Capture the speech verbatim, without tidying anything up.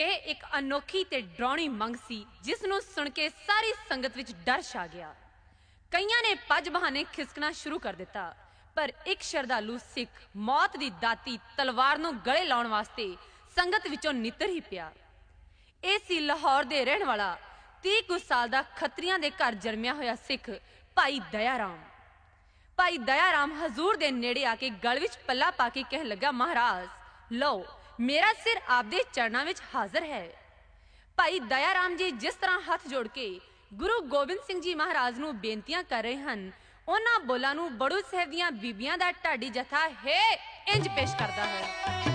ਇਹ ਇੱਕ ਅਨੋਖੀ ਤੇ ਡਰਾਉਣੀ ਮੰਗ ਸੀ ਜਿਸ ਨੂੰ ਸੁਣ ਕੇ ਸਾਰੀ ਸੰਗਤ ਵਿੱਚ ਡਰ ਛਾ ਗਿਆ। ਕਈਆਂ ਨੇ ਪੱਜ ਬਹਾਨੇ ਖਿਸਕਣਾ ਸ਼ੁਰੂ ਕਰ ਦਿੱਤਾ, ਪਰ ਇੱਕ ਸ਼ਰਧਾਲੂ ਸਿੱਖ ਮੌਤ ਦੀ ਦਾਤੀ ਤਲਵਾਰ ਨੂੰ ਗਲੇ ਲਾਉਣ ਵਾਸਤੇ ਸੰਗਤ ਵਿੱਚੋਂ ਨਿੱਤਰ ਹੀ ਪਿਆ। ਇਹ ਸੀ ਲਾਹੌਰ ਦੇ ਰਹਿਣ ਵਾਲਾ ਤੀਹ ਕੁ ਸਾਲ ਦਾ ਖੱਤਰੀਆਂ ਦੇ ਘਰ ਜਨਮਿਆ ਹੋਇਆ ਸਿੱਖ ਭਾਈ ਦਇਆ ਰਾਮ। ਭਾਈ ਦਇਆ ਰਾਮ ਹਜ਼ੂਰ ਦੇ ਨੇੜੇ ਆ ਕੇ ਗਲ ਵਿੱਚ ਪੱਲਾ ਪਾ ਕੇ ਕਹਿਣ ਲੱਗਾ, ਮਹਾਰਾਜ ਲਓ ਮੇਰਾ ਸਿਰ ਆਪਦੇ ਚਰਨਾਂ ਵਿੱਚ ਹਾਜ਼ਰ ਹੈ। ਭਾਈ ਦਇਆ ਰਾਮ ਜੀ ਜਿਸ ਤਰ੍ਹਾਂ ਹੱਥ ਜੋੜ ਕੇ ਗੁਰੂ ਗੋਬਿੰਦ ਸਿੰਘ ਜੀ ਮਹਾਰਾਜ ਨੂੰ ਬੇਨਤੀਆਂ ਕਰ ਰਹੇ ਹਨ, ਉਹਨਾਂ ਬੋਲਾਂ ਨੂੰ ਬੜੂ ਸਾਹਿਬ ਦੀਆਂ ਬੀਬੀਆਂ ਦਾ ਢਾਡੀ ਜਥਾ ਹੈ ਇੰਜ ਪੇਸ਼ ਕਰਦਾ ਹੈ।